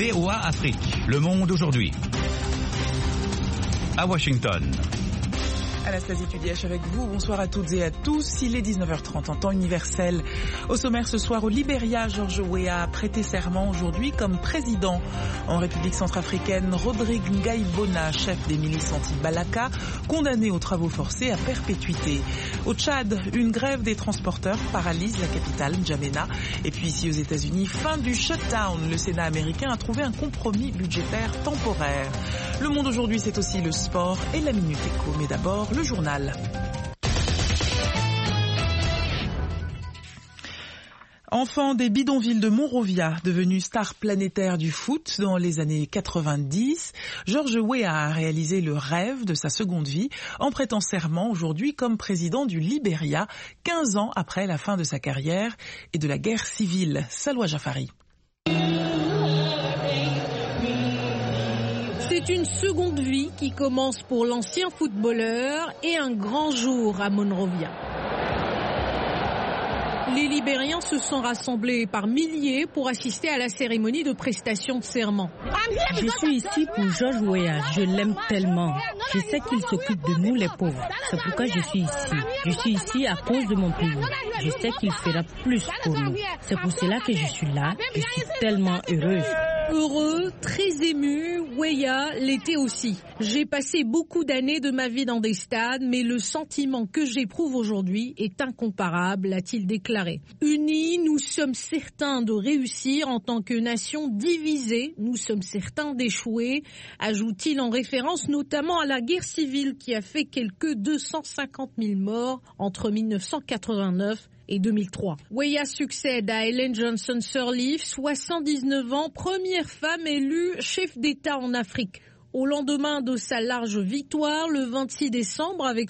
VOA Afrique, le monde aujourd'hui. À Washington. Anastasie Tudiach avec vous, bonsoir à toutes et à tous. Il est 19h30 en temps universel. Au sommaire ce soir au Libéria, George Weah a prêté serment aujourd'hui comme président. En République centrafricaine, Rodrigue Ngaïbona, chef des milices anti-Balaka, condamné aux travaux forcés à perpétuité. Au Tchad, une grève des transporteurs paralyse la capitale, N'Djamena. Et puis ici aux États-Unis, fin du shutdown. Le Sénat américain a trouvé un compromis budgétaire temporaire. Le monde aujourd'hui, c'est aussi le sport et la Minute Éco. Mais d'abord, le journal. Enfant des bidonvilles de Monrovia, devenu star planétaire du foot dans les années 90, George Weah a réalisé le rêve de sa seconde vie en prêtant serment aujourd'hui comme président du Libéria, 15 ans après la fin de sa carrière et de la guerre civile. Salwa Jafari. C'est une seconde vie qui commence pour l'ancien footballeur et un grand jour à Monrovia. Les Libériens se sont rassemblés par milliers pour assister à la cérémonie de prestation de serment. Je suis ici pour George Weah. Je l'aime tellement. Je sais qu'il s'occupe de nous les pauvres. C'est pourquoi je suis ici. Je suis ici à cause de mon pays. Je sais qu'il fera plus pour nous. C'est pour cela que je suis là. Je suis tellement heureuse. Heureux, très ému, Weah l'était aussi. J'ai passé beaucoup d'années de ma vie dans des stades, mais le sentiment que j'éprouve aujourd'hui est incomparable, a-t-il déclaré. Unis, nous sommes certains de réussir en tant que nation divisée, nous sommes certains d'échouer, ajoute-t-il en référence notamment à la guerre civile qui a fait quelques 250 000 morts entre 1989 et 2003. Weah succède à Ellen Johnson Sirleaf, 79 ans, première femme élue chef d'État en Afrique. Au lendemain de sa large victoire, le 26 décembre, avec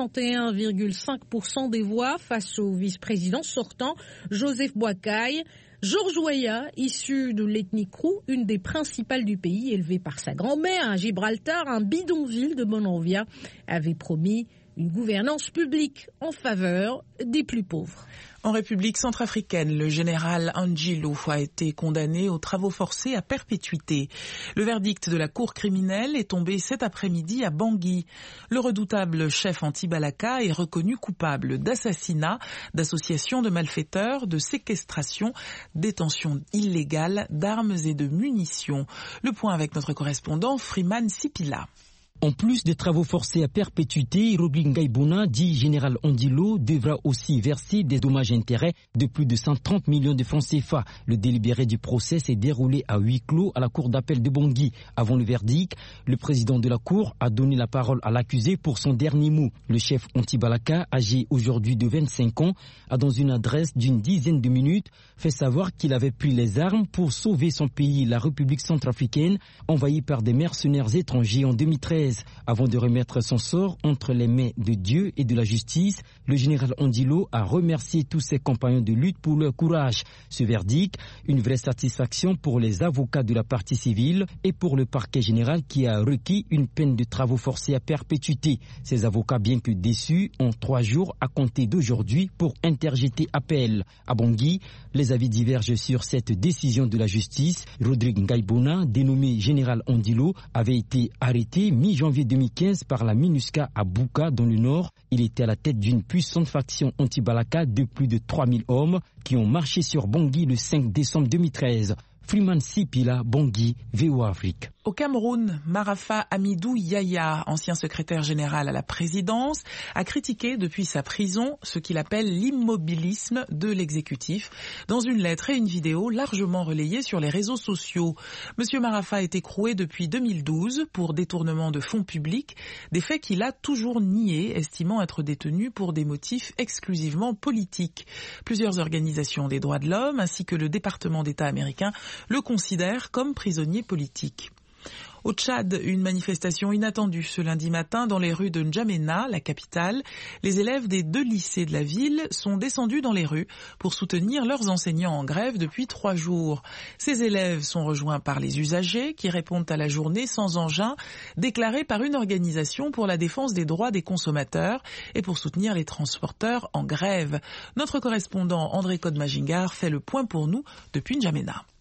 61,5% des voix face au vice-président sortant, Joseph Boakai, George Weah, issu de l'ethnie Krou, une des principales du pays, élevée par sa grand-mère à Gibraltar, un bidonville de Monrovia, avait promis une gouvernance publique en faveur des plus pauvres. En République centrafricaine, le général Angilo a été condamné aux travaux forcés à perpétuité. Le verdict de la cour criminelle est tombé cet après-midi à Bangui. Le redoutable chef anti-Balaka est reconnu coupable d'assassinat, d'association de malfaiteurs, de séquestration, détention illégale d'armes et de munitions. Le point avec notre correspondant Freeman Sipila. En plus des travaux forcés à perpétuité, Rodrigue Ngaïbona, dit général Ondilo, devra aussi verser des dommages-intérêts de plus de 130 millions de francs CFA. Le délibéré du procès s'est déroulé à huis clos à la cour d'appel de Bangui. Avant le verdict, le président de la cour a donné la parole à l'accusé pour son dernier mot. Le chef anti-Balaka, âgé aujourd'hui de 25 ans, a dans une adresse d'une dizaine de minutes fait savoir qu'il avait pris les armes pour sauver son pays, la République centrafricaine, envahie par des mercenaires étrangers en 2013. Avant de remettre son sort entre les mains de Dieu et de la justice, le général Ondilo a remercié tous ses compagnons de lutte pour leur courage. Ce verdict, une vraie satisfaction pour les avocats de la partie civile et pour le parquet général qui a requis une peine de travaux forcés à perpétuité. Ces avocats, bien que déçus, ont 3 jours à compter d'aujourd'hui pour interjeter appel. À Bangui, les avis divergent sur cette décision de la justice. Rodrigue Ngaïbona, dénommé général Ondilo, avait été arrêté mi-janvier 2015 par la MINUSCA à Buka dans le nord. Il était à la tête d'une puissante faction anti-Balaka de plus de 3000 hommes qui ont marché sur Bangui le 5 décembre 2013. Freeman Sipila, Bangui, VOA Afrique. Au Cameroun, Marafa Hamidou Yahya, ancien secrétaire général à la présidence, a critiqué depuis sa prison ce qu'il appelle l'immobilisme de l'exécutif dans une lettre et une vidéo largement relayées sur les réseaux sociaux. Monsieur Marafa est écroué depuis 2012 pour détournement de fonds publics, des faits qu'il a toujours niés, estimant être détenu pour des motifs exclusivement politiques. Plusieurs organisations des droits de l'homme ainsi que le département d'État américain le considèrent comme prisonnier politique. Au Tchad, une manifestation inattendue ce lundi matin dans les rues de N'Djamena, la capitale. Les élèves des 2 lycées de la ville sont descendus dans les rues pour soutenir leurs enseignants en grève depuis 3 jours. Ces élèves sont rejoints par les usagers qui répondent à la journée sans engin déclarée par une organisation pour la défense des droits des consommateurs et pour soutenir les transporteurs en grève. Notre correspondant André Kodmagingar fait le point pour nous depuis N'Djamena.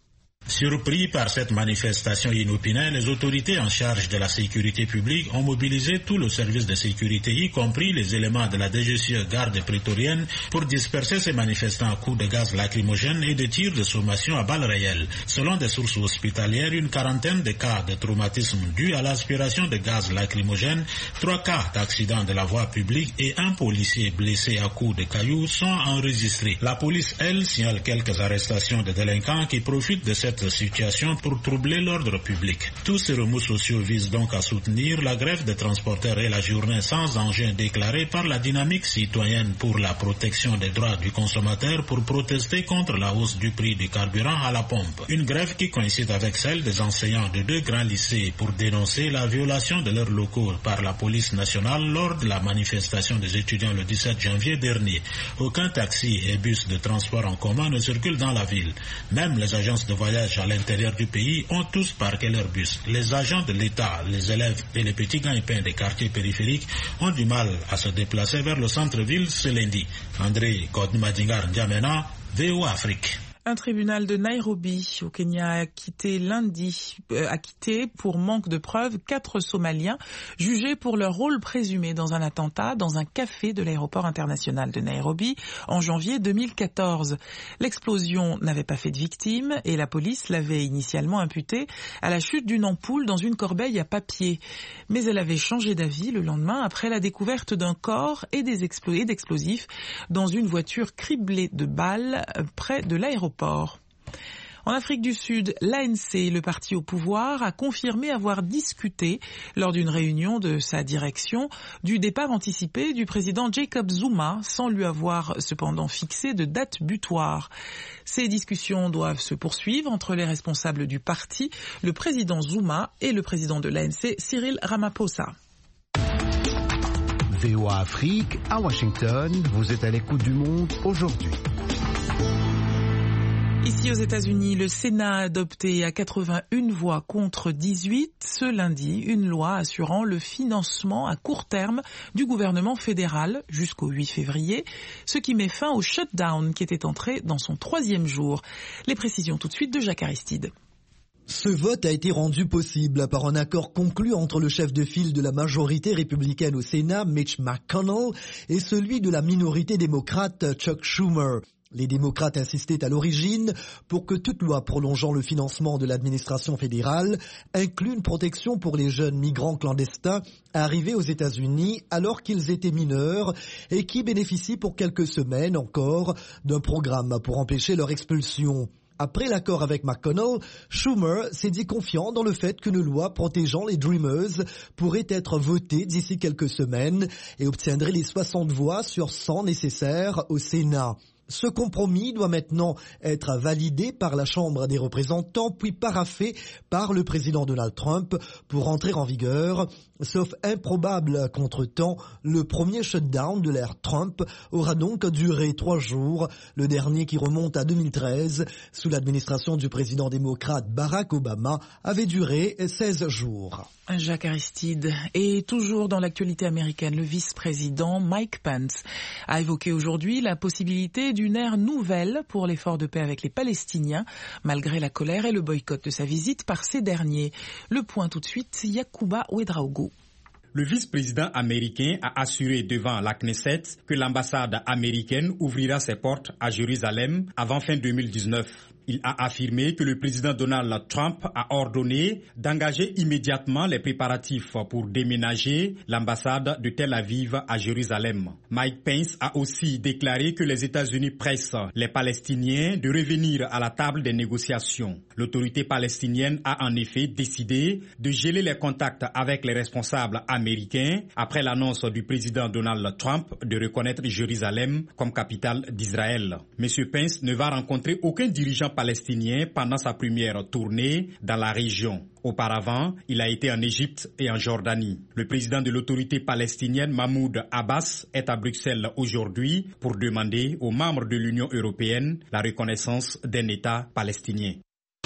Surpris par cette manifestation inopinée, les autorités en charge de la sécurité publique ont mobilisé tout le service de sécurité, y compris les éléments de la DGCE garde prétorienne, pour disperser ces manifestants à coups de gaz lacrymogène et de tirs de sommation à balles réelles. Selon des sources hospitalières, une quarantaine de cas de traumatisme dus à l'aspiration de gaz lacrymogène, 3 cas d'accident de la voie publique et un policier blessé à coups de cailloux sont enregistrés. La police, elle, signale quelques arrestations de délinquants qui profitent de cette situation pour troubler l'ordre public. Tous ces remous sociaux visent donc à soutenir la grève des transporteurs et la journée sans engin déclarée par la dynamique citoyenne pour la protection des droits du consommateur pour protester contre la hausse du prix du carburant à la pompe. Une grève qui coïncide avec celle des enseignants de 2 grands lycées pour dénoncer la violation de leurs locaux par la police nationale lors de la manifestation des étudiants le 17 janvier dernier. Aucun taxi et bus de transport en commun ne circulent dans la ville. Même les agences de voyage à l'intérieur du pays ont tous parqué leurs bus. Les agents de l'État, les élèves et les petits gagne-pains des quartiers périphériques ont du mal à se déplacer vers le centre-ville ce lundi. André Kodmadingar N'Djamena, VOA Afrique. Un tribunal de Nairobi au Kenya a quitté pour manque de preuves 4 Somaliens jugés pour leur rôle présumé dans un attentat dans un café de l'aéroport international de Nairobi en janvier 2014. L'explosion n'avait pas fait de victimes et la police l'avait initialement imputée à la chute d'une ampoule dans une corbeille à papier. Mais elle avait changé d'avis le lendemain après la découverte d'un corps et d'explosifs dans une voiture criblée de balles près de l'aéroport. En Afrique du Sud, l'ANC, le parti au pouvoir, a confirmé avoir discuté lors d'une réunion de sa direction du départ anticipé du président Jacob Zuma sans lui avoir cependant fixé de date butoir. Ces discussions doivent se poursuivre entre les responsables du parti, le président Zuma et le président de l'ANC, Cyril Ramaphosa. VOA Afrique, à Washington, vous êtes à l'écoute du monde aujourd'hui. Ici aux États-Unis, le Sénat a adopté à 81 voix contre 18 ce lundi une loi assurant le financement à court terme du gouvernement fédéral jusqu'au 8 février, ce qui met fin au shutdown qui était entré dans son 3e jour. Les précisions tout de suite de Jacques Aristide. Ce vote a été rendu possible par un accord conclu entre le chef de file de la majorité républicaine au Sénat, Mitch McConnell, et celui de la minorité démocrate, Chuck Schumer. Les démocrates insistaient à l'origine pour que toute loi prolongeant le financement de l'administration fédérale inclue une protection pour les jeunes migrants clandestins arrivés aux États-Unis alors qu'ils étaient mineurs et qui bénéficient pour quelques semaines encore d'un programme pour empêcher leur expulsion. Après l'accord avec McConnell, Schumer s'est dit confiant dans le fait qu'une loi protégeant les Dreamers pourrait être votée d'ici quelques semaines et obtiendrait les 60 voix sur 100 nécessaires au Sénat. Ce compromis doit maintenant être validé par la Chambre des représentants puis paraphé par le président Donald Trump pour entrer en vigueur. Sauf improbable contretemps, le premier shutdown de l'ère Trump aura donc duré 3 jours, le dernier qui remonte à 2013, sous l'administration du président démocrate Barack Obama, avait duré 16 jours. Jacques Aristide. Et toujours dans l'actualité américaine, le vice-président Mike Pence a évoqué aujourd'hui la possibilité d'une ère nouvelle pour l'effort de paix avec les Palestiniens, malgré la colère et le boycott de sa visite par ces derniers. Le point tout de suite, Yacouba Ouedraogo. Le vice-président américain a assuré devant la Knesset que l'ambassade américaine ouvrira ses portes à Jérusalem avant fin 2019. Il a affirmé que le président Donald Trump a ordonné d'engager immédiatement les préparatifs pour déménager l'ambassade de Tel Aviv à Jérusalem. Mike Pence a aussi déclaré que les États-Unis pressent les Palestiniens de revenir à la table des négociations. L'autorité palestinienne a en effet décidé de geler les contacts avec les responsables américains après l'annonce du président Donald Trump de reconnaître Jérusalem comme capitale d'Israël. M. Pence ne va rencontrer aucun dirigeant palestinien pendant sa première tournée dans la région. Auparavant, il a été en Égypte et en Jordanie. Le président de l'autorité palestinienne, Mahmoud Abbas, est à Bruxelles aujourd'hui pour demander aux membres de l'Union européenne la reconnaissance d'un État palestinien.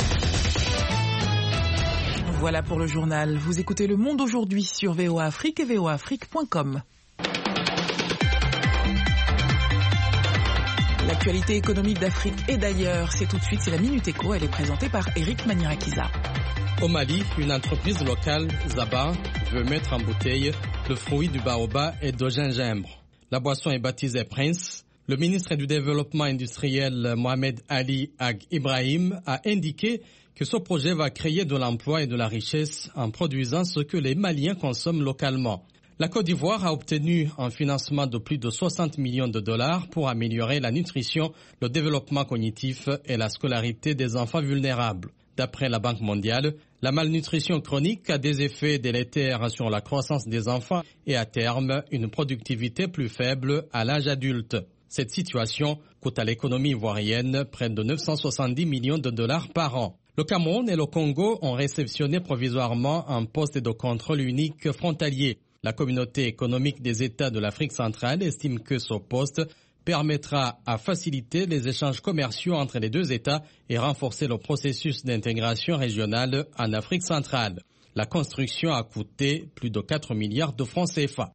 Voilà pour le journal. Vous écoutez Le Monde aujourd'hui sur VOA Afrique et voaafrique.com. L'actualité économique d'Afrique et d'ailleurs, c'est tout de suite, c'est la Minute Éco, elle est présentée par Eric Manirakiza. Au Mali, une entreprise locale, Zaba, veut mettre en bouteille le fruit du baobab et de gingembre. La boisson est baptisée Prince. Le ministre du Développement industriel Mohamed Ali Ag Ibrahim a indiqué que ce projet va créer de l'emploi et de la richesse en produisant ce que les Maliens consomment localement. La Côte d'Ivoire a obtenu un financement de plus de 60 millions de dollars pour améliorer la nutrition, le développement cognitif et la scolarité des enfants vulnérables. D'après la Banque mondiale, la malnutrition chronique a des effets délétères sur la croissance des enfants et à terme une productivité plus faible à l'âge adulte. Cette situation coûte à l'économie ivoirienne près de 970 millions de dollars par an. Le Cameroun et le Congo ont réceptionné provisoirement un poste de contrôle unique frontalier. La communauté économique des États de l'Afrique centrale estime que ce poste permettra à faciliter les échanges commerciaux entre les deux États et renforcer le processus d'intégration régionale en Afrique centrale. La construction a coûté plus de 4 milliards de francs CFA.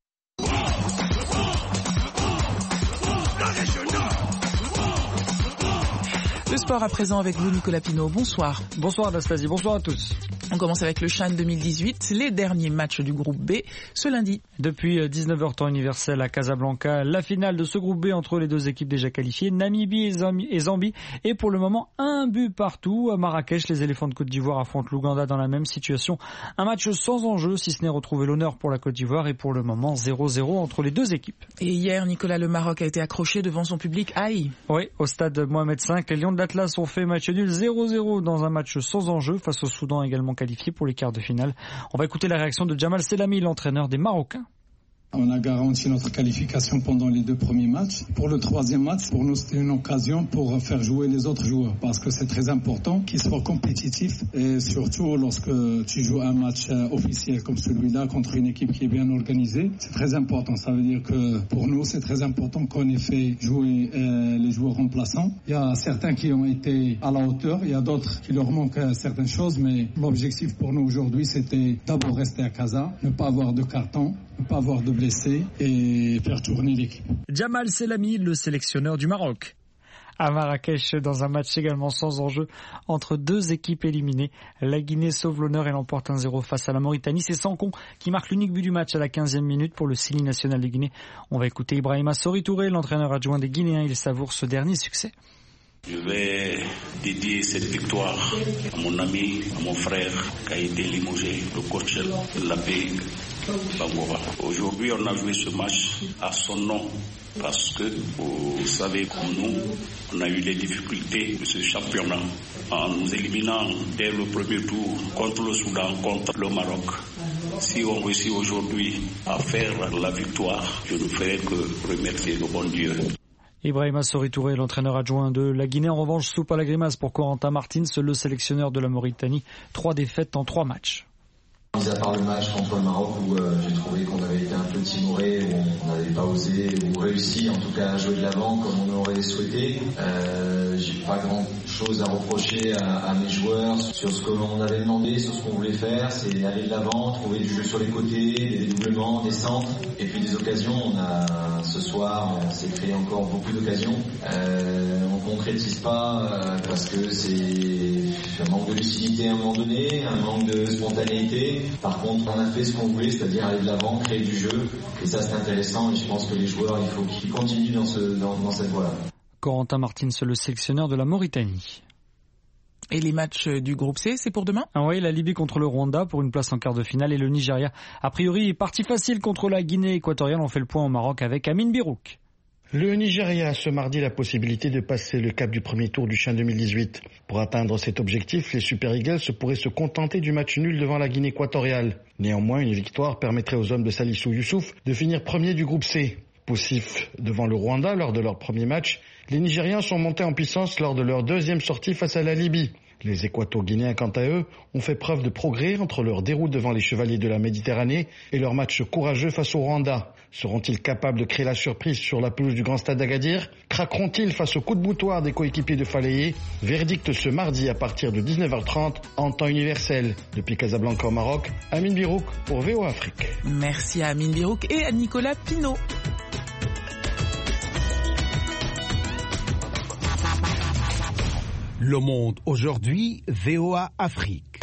Le sport à présent avec vous, Nicolas Pinault. Bonsoir. Bonsoir Anastasie, bonsoir à tous. On commence avec le CHAN 2018, les derniers matchs du groupe B ce lundi. Depuis 19h temps universel à Casablanca, la finale de ce groupe B entre les deux équipes déjà qualifiées, Namibie et Zambie. Et pour le moment, un but partout. À Marrakech, les éléphants de Côte d'Ivoire affrontent l'Ouganda dans la même situation. Un match sans enjeu, si ce n'est retrouver l'honneur pour la Côte d'Ivoire. Et pour le moment, 0-0 entre les deux équipes. Et hier, Nicolas, le Maroc a été accroché devant son public à Haï. Oui, au stade Mohamed V, les Lions de l'Atlas ont fait match nul 0-0 dans un match sans enjeu face au Soudan également qualifié pour les quarts de finale. On va écouter la réaction de Jamal Selami, l'entraîneur des Marocains. On a garanti notre qualification pendant les 2 premiers matchs. Pour le 3e match, pour nous, c'était une occasion pour faire jouer les autres joueurs parce que c'est très important qu'ils soient compétitifs et surtout lorsque tu joues un match officiel comme celui-là contre une équipe qui est bien organisée, c'est très important. Ça veut dire que pour nous, c'est très important qu'on ait fait jouer les joueurs remplaçants. Il y a certains qui ont été à la hauteur, il y a d'autres qui leur manquent certaines choses, mais l'objectif pour nous aujourd'hui, c'était d'abord rester à Casa, ne pas avoir de carton, ne pas avoir de blessés et faire tourner l'équipe. Jamal Selami, le sélectionneur du Maroc. À Marrakech, dans un match également sans enjeu entre deux équipes éliminées. La Guinée sauve l'honneur et l'emporte 1-0 face à la Mauritanie. C'est Sanko qui marque l'unique but du match à la 15e minute pour le Sili national de Guinée. On va écouter Ibrahima Sori-Touré, l'entraîneur adjoint des Guinéens. Il savoure ce dernier succès. Je vais dédier cette victoire à mon ami, à mon frère qui a été limogé, le coach Labé Bangova. Aujourd'hui, on a joué ce match à son nom parce que, vous savez, comme nous, on a eu les difficultés de ce championnat en nous éliminant dès le premier tour contre le Soudan, contre le Maroc. Si on réussit aujourd'hui à faire la victoire, je ne ferai que remercier le bon Dieu. Ibrahima Sori-Touré, l'entraîneur adjoint de la Guinée. En revanche, soupe à la grimace pour Corentin Martins, le sélectionneur de la Mauritanie. 3 défaites en 3 matchs. Mis à part le match contre le Maroc où j'ai trouvé qu'on avait été un peu timoré, où on n'avait pas osé ou réussi en tout cas à jouer de l'avant comme on aurait souhaité. J'ai pas grand chose à reprocher à mes joueurs sur ce que l'on avait demandé, sur ce qu'on voulait faire, c'est aller de l'avant, trouver du jeu sur les côtés, des dédoublements, des centres et puis des occasions. Ce soir, on s'est créé encore beaucoup d'occasions. On concrétise pas parce que c'est un manque de lucidité à un moment donné, un manque de spontanéité. Par contre, on a fait ce qu'on voulait, c'est-à-dire aller de l'avant, créer du jeu. Et ça, c'est intéressant. Et je pense que les joueurs, il faut qu'ils continuent dans cette voie-là. Corentin Martins, le sélectionneur de la Mauritanie. Et les matchs du groupe C, c'est pour demain ? Oui, la Libye contre le Rwanda pour une place en quart de finale et le Nigeria. A priori, partie facile contre la Guinée équatoriale. On fait le point au Maroc avec Amine Birouk. Le Nigeria a ce mardi la possibilité de passer le cap du premier tour du CHAN 2018. Pour atteindre cet objectif, les Super Eagles pourraient se contenter du match nul devant la Guinée équatoriale. Néanmoins, une victoire permettrait aux hommes de Salissou Youssouf de finir premier du groupe C. Poussifs devant le Rwanda lors de leur premier match, les Nigérians sont montés en puissance lors de leur deuxième sortie face à la Libye. Les Équato-Guinéens, quant à eux, ont fait preuve de progrès entre leur déroute devant les Chevaliers de la Méditerranée et leur match courageux face au Rwanda. Seront-ils capables de créer la surprise sur la pelouse du Grand Stade d'Agadir ? Craqueront-ils face au coup de boutoir des coéquipiers de Faleye ? Verdict ce mardi à partir de 19h30 en temps universel. Depuis Casablanca au Maroc, Amine Birouk pour VOA Afrique. Merci à Amine Birouk et à Nicolas Pinault. Le Monde aujourd'hui, VOA Afrique.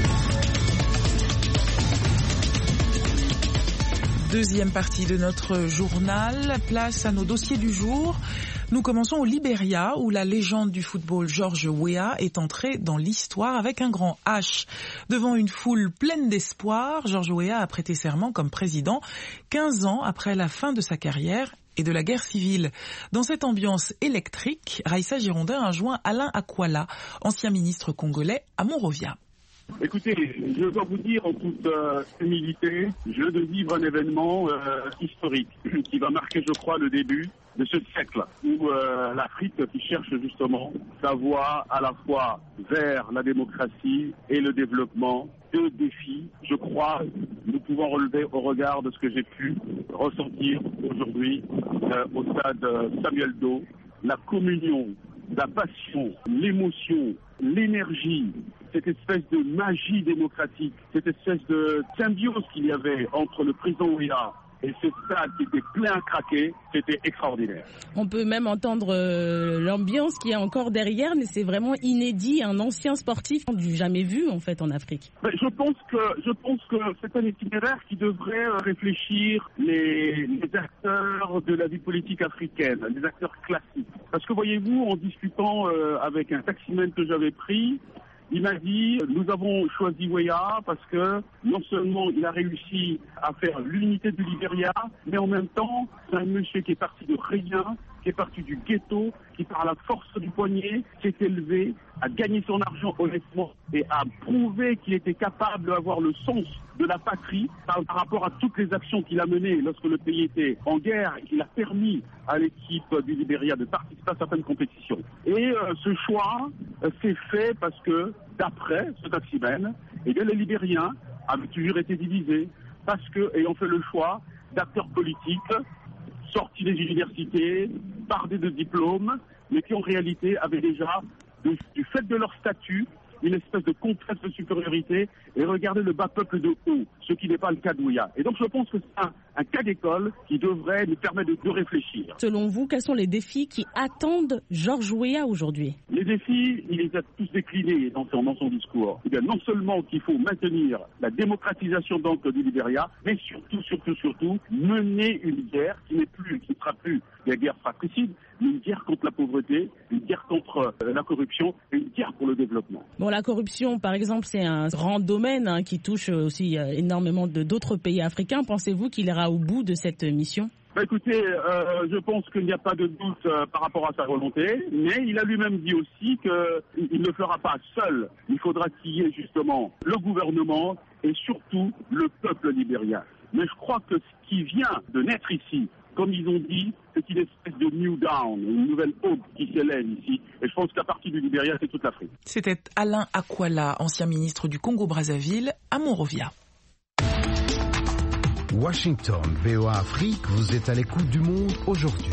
Deuxième partie de notre journal, place à nos dossiers du jour. Nous commençons au Libéria où la légende du football George Weah est entrée dans l'histoire avec un grand H. Devant une foule pleine d'espoir, George Weah a prêté serment comme président 15 ans après la fin de sa carrière et de la guerre civile. Dans cette ambiance électrique, Raïssa Girondin a joint Alain Akwala, ancien ministre congolais à Monrovia. Écoutez, je dois vous dire en toute humilité, je viens de vivre un événement historique qui va marquer, je crois, le début de ce siècle où l'Afrique qui cherche justement sa voie à la fois vers la démocratie et le développement. Deux défis, je crois, nous pouvons relever au regard de ce que j'ai pu ressentir aujourd'hui au stade Samuel Doe, la communion, la passion, l'émotion, l'énergie, cette espèce de magie démocratique, cette espèce de symbiose qu'il y avait entre le président Weah et ce stade qui était plein à craquer, c'était extraordinaire. On peut même entendre l'ambiance qui est encore derrière, mais c'est vraiment inédit, un ancien sportif du jamais vu en fait en Afrique. Mais je pense que c'est un itinéraire qui devrait réfléchir les acteurs de la vie politique africaine, les acteurs classiques. Parce que voyez-vous, en discutant avec un taximène que j'avais pris, il m'a dit, nous avons choisi Weah parce que non seulement il a réussi à faire l'unité du Libéria, mais en même temps, c'est un monsieur qui est parti de rien, qui est parti du ghetto, qui par la force du poignet s'est élevé, a gagné son argent honnêtement et a prouvé qu'il était capable d'avoir le sens de la patrie par rapport à toutes les actions qu'il a menées lorsque le pays était en guerre et qu'il a permis à l'équipe du Libéria de participer à certaines compétitions. Et ce choix s'est fait parce que, d'après ce taximène, eh bien, les Libériens avaient toujours été divisés parce que, ayant fait le choix d'acteurs politiques sortis des universités, bardés de diplômes, mais qui en réalité avaient déjà, du fait de leur statut, une espèce de complexe de supériorité et regarder le bas peuple de haut, ce qui n'est pas le cas de Weah. Et donc je pense que c'est un cas d'école qui devrait nous permettre de réfléchir. Selon vous, quels sont les défis qui attendent George Weah aujourd'hui? Les défis, il les a tous déclinés dans son discours. Eh bien, non seulement qu'il faut maintenir la démocratisation donc du Libéria, mais surtout, mener une guerre qui ne sera plus la guerre fratricide, mais une guerre contre la pauvreté, une guerre contre la corruption et une guerre pour le développement. Bon, la corruption, par exemple, c'est un grand domaine qui touche aussi énormément d'autres pays africains. Pensez-vous qu'il ira au bout de cette mission? Écoutez, je pense qu'il n'y a pas de doute par rapport à sa volonté, mais il a lui-même dit aussi qu'il ne fera pas seul. Il faudra qu'il y ait justement le gouvernement et surtout le peuple libérien. Mais je crois que ce qui vient de naître ici, comme ils ont dit, c'est une espèce de new dawn, une nouvelle aube qui s'élève ici. Et je pense qu'à partir du Libéria, c'est toute l'Afrique. C'était Alain Akwala, ancien ministre du Congo-Brazzaville, à Monrovia. Washington, VOA Afrique, vous êtes à l'écoute du monde aujourd'hui.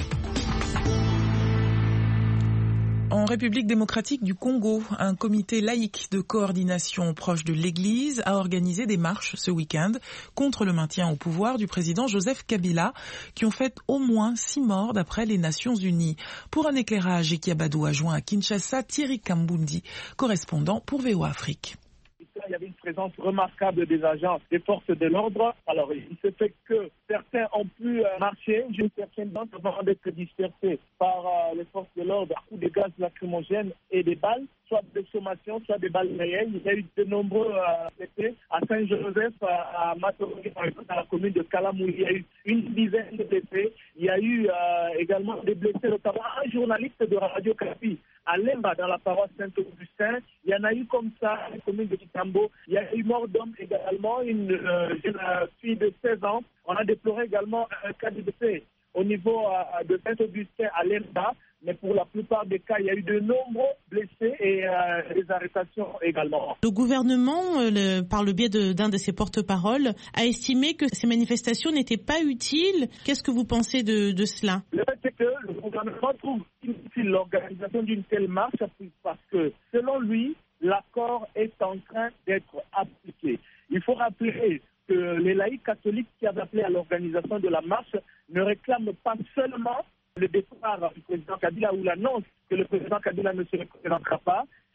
En République démocratique du Congo, un comité laïque de coordination proche de l'Église a organisé des marches ce week-end contre le maintien au pouvoir du président Joseph Kabila, qui ont fait au moins 6 morts d'après les Nations Unies. Pour un éclairage, Ekiabadou a joint à Kinshasa Thierry Kambundi, correspondant pour VOA Afrique. Il y avait une présence remarquable des agents des forces de l'ordre. Alors, il se fait que certains ont pu marcher, certaines d'entre eux vont être dispersés par les forces de l'ordre à coups de gaz lacrymogènes et des balles, soit des sommations, soit des balles réelles. Il y a eu de nombreux blessés à Saint-Joseph, à Matorogi, dans la commune de Kalamou. Il y a eu une dizaine de blessés. Il y a eu également des blessés, notamment un journaliste de Radio Kapi à Lemba, dans la paroisse Saint-Augustin. Il y en a eu comme ça, dans la commune de Kitambo. Il y a eu mort d'homme également, une jeune fille de 16 ans. On a déploré également un cas de décès au niveau de Saint-Augustin à Lemba. Mais pour la plupart des cas, il y a eu de nombreux blessés et des arrestations également. Le gouvernement, par le biais d'un de ses porte-paroles, a estimé que ces manifestations n'étaient pas utiles. Qu'est-ce que vous pensez de cela? Le fait c'est que le gouvernement trouve inutile l'organisation d'une telle marche parce que, selon lui, l'accord est en train d'être appliqué. Il faut rappeler que les laïcs catholiques qui avaient appelé à l'organisation de la marche ne réclament pas seulement le départ du président Kabila ou l'annonce que le président Kabila ne se représentera pas. Il déclare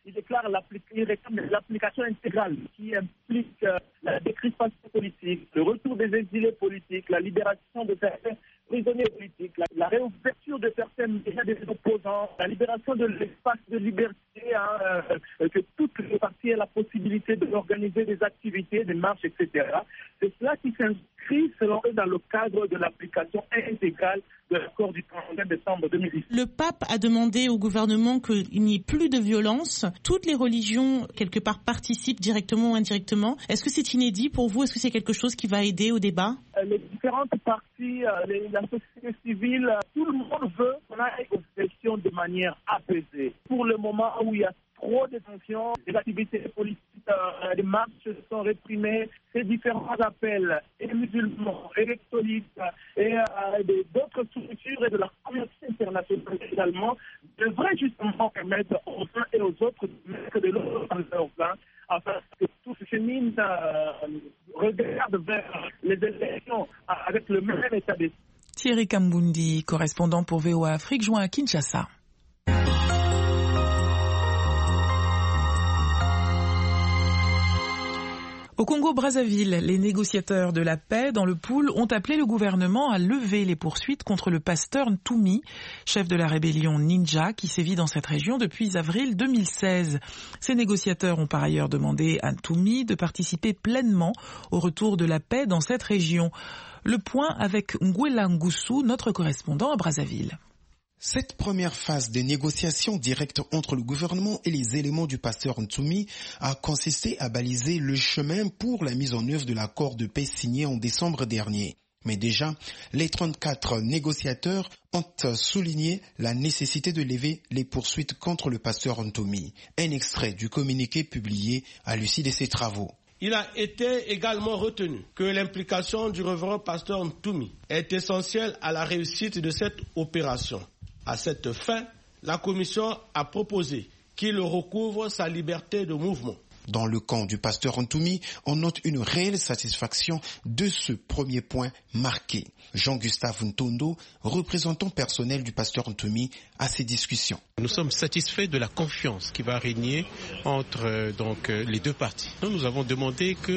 part, il réclame l'application intégrale qui implique la décrispation politique, le retour des exilés politiques, la libération de certains prisonniers politiques, la réouverture de certains médias des opposants, la libération de l'espace de liberté, que toutes les parties aient la possibilité d'organiser des activités, des marches, etc. C'est cela qui s'inscrit, selon eux, dans le cadre de l'application intégrale de l'accord du 31 décembre 2010. Le pape a demandé au gouvernement qu'il n'y ait plus de violence. Toutes les religions, quelque part, participent directement ou indirectement. Est-ce que c'est inédit pour vous? Est-ce que c'est quelque chose qui va aider au débat? Les différentes parties, la société civile, tout le monde veut qu'on aille aux élections de manière apaisée. Pour le moment où il y a trop de tensions, les activités politiques, les marches sont réprimées, ces différents appels, et les musulmans, et les catholiques, et d'autres structures et de la communauté internationale également, devraient justement permettre aux uns et aux autres de mettre de l'eau dans leur vin, afin que tout se chemine regarde vers les élections avec le même état d'esprit. Thierry Kambundi, correspondant pour VOA Afrique, joint à Kinshasa. Au Congo-Brazzaville, les négociateurs de la paix dans le Pool ont appelé le gouvernement à lever les poursuites contre le pasteur Ntoumi, chef de la rébellion Ninja qui sévit dans cette région depuis avril 2016. Ces négociateurs ont par ailleurs demandé à Ntoumi de participer pleinement au retour de la paix dans cette région. Le point avec Ngwela Ngusu, notre correspondant à Brazzaville. Cette première phase des négociations directes entre le gouvernement et les éléments du pasteur Ntoumi a consisté à baliser le chemin pour la mise en œuvre de l'accord de paix signé en décembre dernier. Mais déjà, les 34 négociateurs ont souligné la nécessité de lever les poursuites contre le pasteur Ntoumi. Un extrait du communiqué publié à l'issue de ces travaux. Il a été également retenu que l'implication du révérend pasteur Ntoumi est essentielle à la réussite de cette opération. À cette fin, la Commission a proposé qu'il recouvre sa liberté de mouvement. Dans le camp du pasteur Ntoumi, on note une réelle satisfaction de ce premier point marqué. Jean-Gustave Ntondo, représentant personnel du pasteur Ntoumi, à ces discussions. Nous sommes satisfaits de la confiance qui va régner entre les deux parties. Nous avons demandé que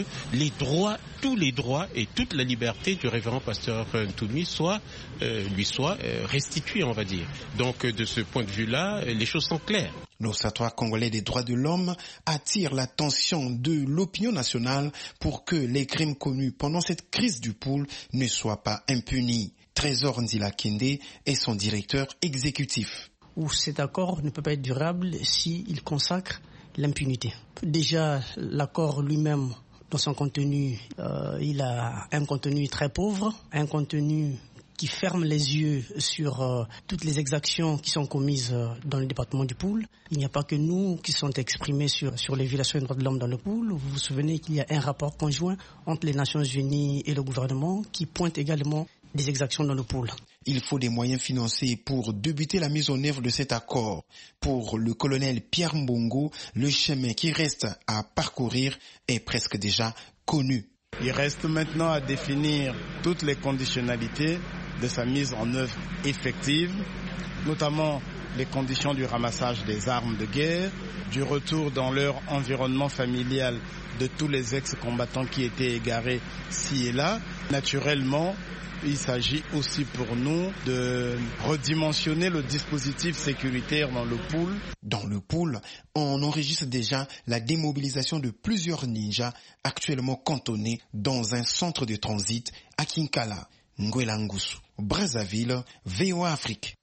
tous les droits et toute la liberté du révérend pasteur Ntoumi lui soient restitués, on va dire. Donc de ce point de vue-là, les choses sont claires. L'Observatoire congolais des droits de l'homme attire l'attention de l'opinion nationale pour que les crimes commis pendant cette crise du Pool ne soient pas impunis. Trésor Nzila Kende est son directeur exécutif. Cet accord ne peut pas être durable s'il consacre l'impunité. Déjà, l'accord lui-même, dans son contenu, il a un contenu très pauvre, un contenu qui ferme les yeux sur toutes les exactions qui sont commises dans le département du Pool. Il n'y a pas que nous qui sont exprimés sur les violations des droits de l'homme dans le Pool. Vous vous souvenez qu'il y a un rapport conjoint entre les Nations Unies et le gouvernement qui pointe également des exactions dans le Pool. Il faut des moyens financiers pour débuter la mise en œuvre de cet accord. Pour le colonel Pierre Mbongo, le chemin qui reste à parcourir est presque déjà connu. Il reste maintenant à définir toutes les conditionnalités de sa mise en œuvre effective, notamment les conditions du ramassage des armes de guerre, du retour dans leur environnement familial de tous les ex-combattants qui étaient égarés ci et là. Naturellement, il s'agit aussi pour nous de redimensionner le dispositif sécuritaire dans le Pool. Dans le Pool, on enregistre déjà la démobilisation de plusieurs ninjas actuellement cantonnés dans un centre de transit à Kinkala. Ngwela Ngusu, Brazzaville, VOA Afrique.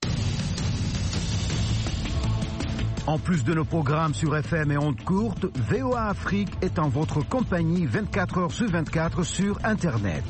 En plus de nos programmes sur FM et ondes courtes, VOA Afrique est en votre compagnie 24 heures sur 24 sur Internet.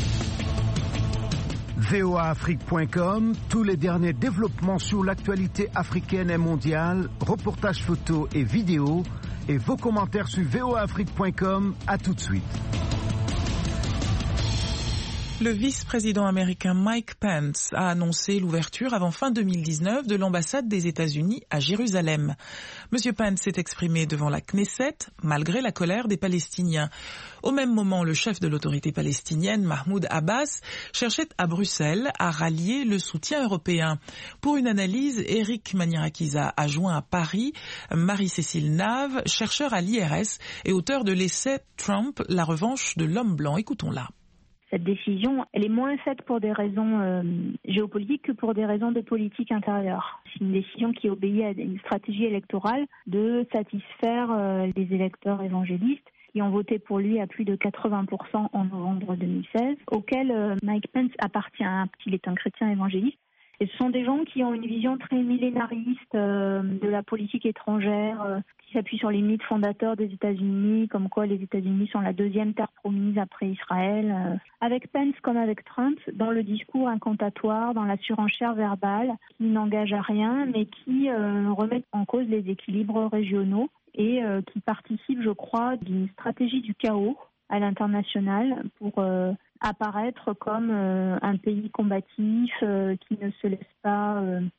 voaafrique.com, tous les derniers développements sur l'actualité africaine et mondiale, reportages photos et vidéos, et vos commentaires sur voaafrique.com. À tout de suite. Le vice-président américain Mike Pence a annoncé l'ouverture avant fin 2019 de l'ambassade des États-Unis à Jérusalem. Monsieur Pence s'est exprimé devant la Knesset, malgré la colère des Palestiniens. Au même moment, le chef de l'autorité palestinienne, Mahmoud Abbas, cherchait à Bruxelles à rallier le soutien européen. Pour une analyse, Eric Maniarakiza a joint à Paris Marie-Cécile Nave, chercheur à l'IRS et auteur de l'essai Trump, la revanche de l'homme blanc. Écoutons-la. Cette décision, elle est moins faite pour des raisons géopolitiques que pour des raisons de politique intérieure. C'est une décision qui obéit à une stratégie électorale de satisfaire les électeurs évangélistes qui ont voté pour lui à plus de 80% en novembre 2016, auquel Mike Pence appartient, il est un chrétien évangéliste. Et ce sont des gens qui ont une vision très millénariste de la politique étrangère, qui s'appuie sur les mythes fondateurs des États-Unis, comme quoi les États-Unis sont la deuxième terre promise après Israël. Avec Pence comme avec Trump, dans le discours incantatoire, dans la surenchère verbale, qui n'engage à rien, mais qui remet en cause les équilibres régionaux et qui participe, je crois, d'une stratégie du chaos à l'international pour apparaître comme un pays combatif qui ne se laisse pas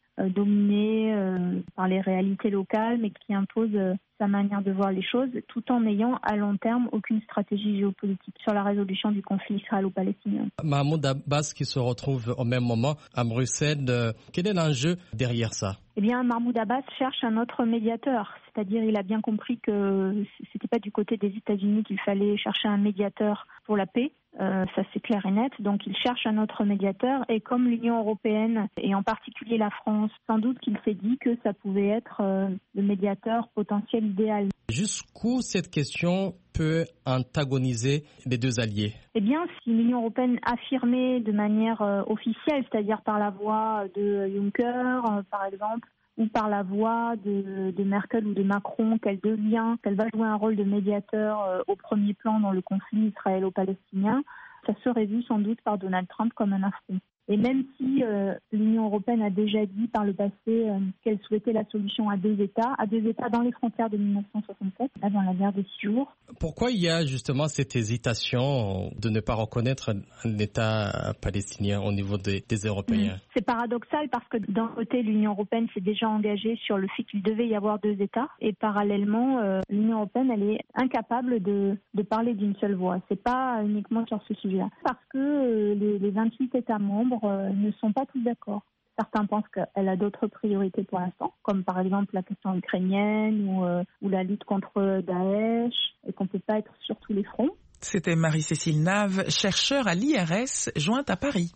dominer par les réalités locales, mais qui impose sa manière de voir les choses, tout en n'ayant à long terme aucune stratégie géopolitique sur la résolution du conflit israélo-palestinien. Mahmoud Abbas qui se retrouve au même moment à Bruxelles, quel est l'enjeu derrière ça? Eh bien, Mahmoud Abbas cherche un autre médiateur, c'est-à-dire il a bien compris que c'était pas du côté des États-Unis qu'il fallait chercher un médiateur pour la paix. Ça c'est clair et net, donc il cherche un autre médiateur et comme l'Union européenne et en particulier la France, sans doute qu'il s'est dit que ça pouvait être le médiateur potentiel idéal. Jusqu'où cette question peut antagoniser les deux alliés? Eh bien, si l'Union européenne affirmait de manière officielle, c'est-à-dire par la voix de Juncker, par exemple, ou par la voix de Merkel ou de Macron, qu'elle va jouer un rôle de médiateur au premier plan dans le conflit israélo-palestinien, ça serait vu sans doute par Donald Trump comme un affront. Et même si l'Union européenne a déjà dit par le passé qu'elle souhaitait la solution à deux États dans les frontières de 1967, avant la guerre des 6 jours. Pourquoi il y a justement cette hésitation de ne pas reconnaître un État palestinien au niveau des Européens? C'est paradoxal parce que d'un côté, l'Union européenne s'est déjà engagée sur le fait qu'il devait y avoir deux États et parallèlement, l'Union européenne, elle est incapable de parler d'une seule voix. C'est pas uniquement sur ce sujet-là. Parce que les 28 États membres ne sont pas tous d'accord. Certains pensent qu'elle a d'autres priorités pour l'instant, comme par exemple la question ukrainienne ou la lutte contre Daesh, et qu'on ne peut pas être sur tous les fronts. C'était Marie-Cécile Nave, chercheure à l'IRS, jointe à Paris.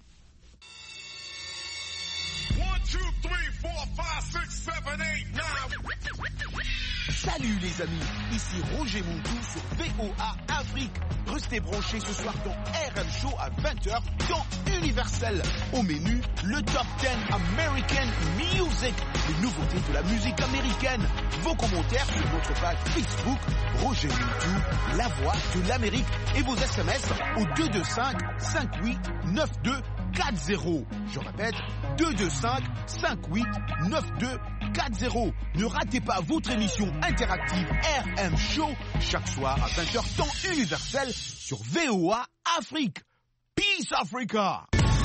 1, 2, 3, 4, 5, 6, 7, 8, 9. Salut les amis, ici Roger Montou sur VOA Afrique. Restez branchés ce soir dans RM Show à 20h dans Universel. Au menu, le Top 10 American Music, les nouveautés de la musique américaine. Vos commentaires sur notre page Facebook, Roger Montou, la voix de l'Amérique, et vos SMS au 225 58 92 40. Je répète, 225 58 92 40. Ne ratez pas votre émission interactive RM Show chaque soir à 20h temps universel sur VOA Afrique. Peace Africa!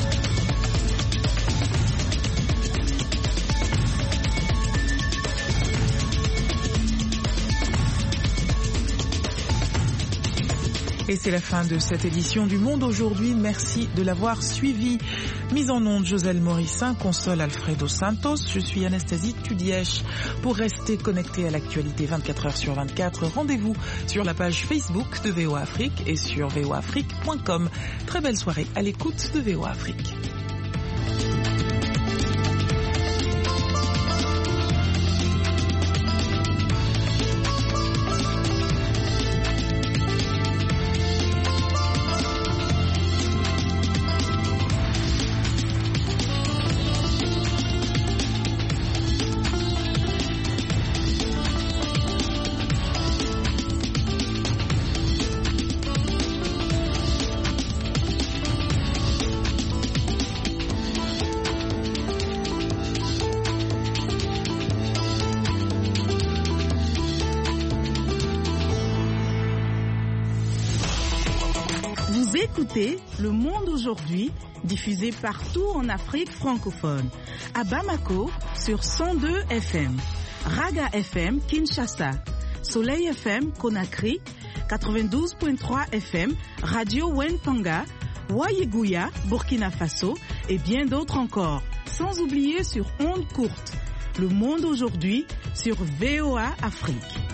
Et c'est la fin de cette édition du Monde aujourd'hui. Merci de l'avoir suivi. Mise en onde Joselle Morissin, console Alfredo Santos. Je suis Anastasie Tudièche. Pour rester connecté à l'actualité 24h sur 24, rendez-vous sur la page Facebook de VOA Afrique et sur voaafrique.com. Très belle soirée à l'écoute de VOA Afrique. Vous écoutez Le Monde aujourd'hui, diffusé partout en Afrique francophone. À Bamako, sur 102 FM. Raga FM, Kinshasa. Soleil FM, Conakry. 92.3 FM, Radio Wenpanga. Wayeguya, Burkina Faso. Et bien d'autres encore. Sans oublier sur ondes courtes. Le Monde aujourd'hui, sur VOA Afrique.